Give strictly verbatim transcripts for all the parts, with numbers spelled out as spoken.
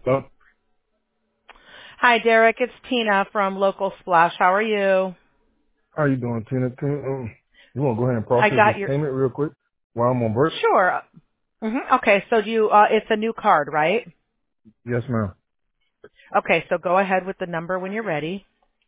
Hello? Hi, Derek. It's Tina from Local Splash. How are you? How you doing, Tina? Tina, um, you want to go ahead and I process this got your payment real quick while I'm on break? sure. hmm Okay, so you uh, it's a new card, right? Yes, ma'am. Okay, so go ahead with the number when you're ready.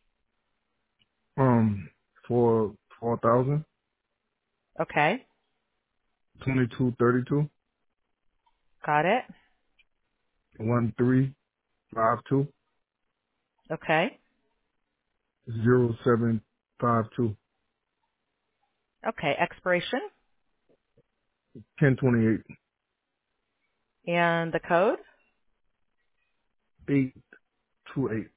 Um, for four thousand Okay, twenty two thirty two got it. one three five two Okay, zero seven five two okay. Expiration ten twenty eight and the code. eight two eight.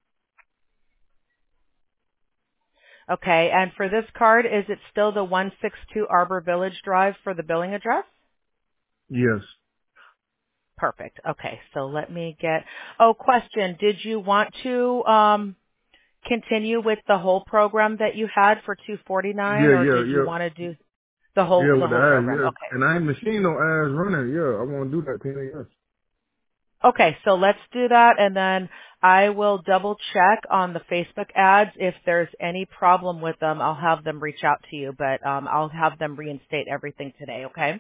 Okay, and for this card, is it still the one sixty-two Arbor Village Drive for the billing address? Yes. Perfect. Okay, so let me get. Oh, question. Did you want to um continue with the whole program that you had for two forty-nine, Yeah, or yeah, did you yeah. want to do the whole Yeah, the with the whole ass, program? yeah. Okay. And I ain't machine no ass running. Yeah, I want to do that, Tina, yes. Okay, so let's do that, and then I will double check on the Facebook ads. If there's any problem with them, I'll have them reach out to you, but um, I'll have them reinstate everything today, okay?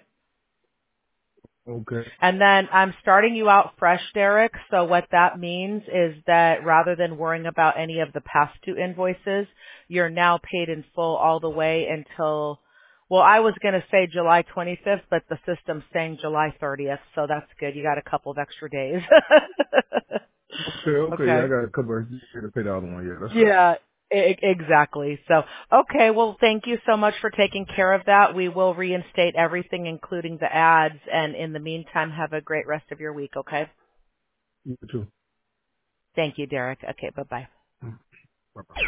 Okay. And then I'm starting you out fresh, Derek. So what that means is that rather than worrying about any of the past two invoices, you're now paid in full all the way until, well, I was going to say July twenty-fifth, but the system's saying July thirtieth. So that's good. You got a couple of extra days. Okay, okay, yeah, I Okay. got a couple of here to pay the other one, yeah, that's right. Yeah, e- exactly. So, okay, well, thank you so much for taking care of that. We will reinstate everything, including the ads, and in the meantime, have a great rest of your week, okay? You too. Thank you, Derek. Okay, bye-bye. Bye-bye.